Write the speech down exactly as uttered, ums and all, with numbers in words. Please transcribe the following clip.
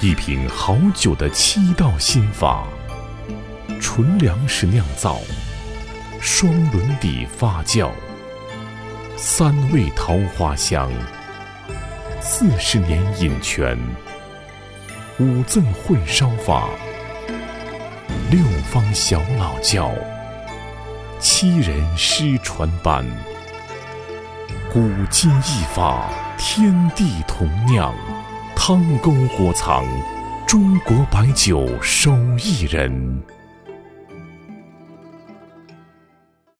一品好酒的七道心法，纯粮食酿造，双轮底发酵，三味桃花香，四十年饮泉，五赠会烧法，六方小老窖，七人师传班，古今一法，天地同酿，汤沟火藏，中国白酒手艺人。